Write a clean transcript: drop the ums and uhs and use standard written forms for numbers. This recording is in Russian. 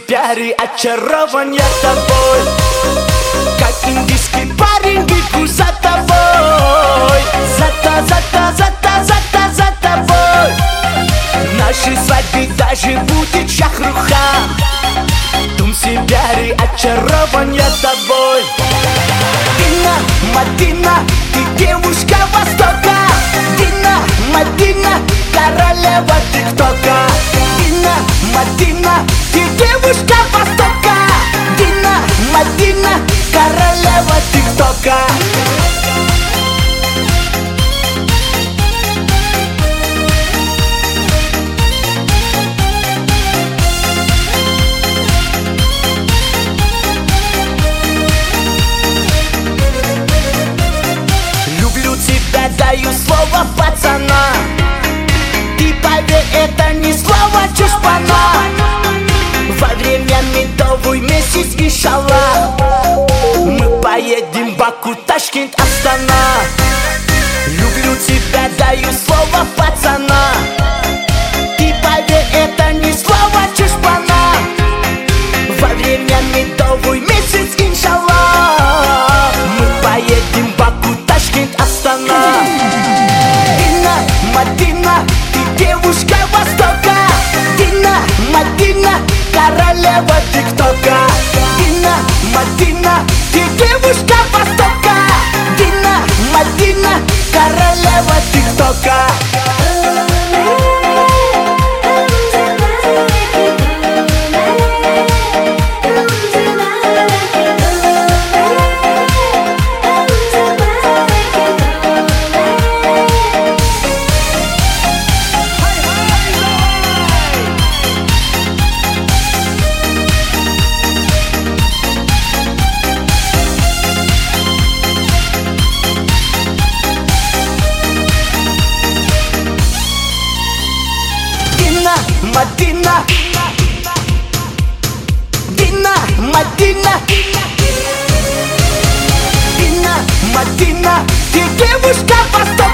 пиари, очарован я тобой. Как индийский парень бегу за тобой. За тобой. Нашей свадьбе даже будет шахрухан. Тумси пиари, очарован я тобой. Дина, Мадина, ты девушка Востока. Дина, Мадина, королева тиктока. Дина, Мадина, ты девушка Востока. Дина, Мадина, королева тиктока. Даю слово пацана. Ты поверь, это не слово чушпана. Во время медовый месяц, иншаллах, мы поедем в Баку, Ташкент, Астана. Люблю тебя, даю слово пацана. Ты поверь, это не слово чушпана. Во время медовый месяц, иншаллах, мы поедем в Баку, Ташкент, Астана. Дина, Мадина, ты девушка Востока. Дина, Мадина, королева тиктока. Дина, Мадина, ты девушка Востока. Дина, Мадина, королева тиктока. Мадина, Дина, Мадина, Дина, Мадина, ты девушка Востока.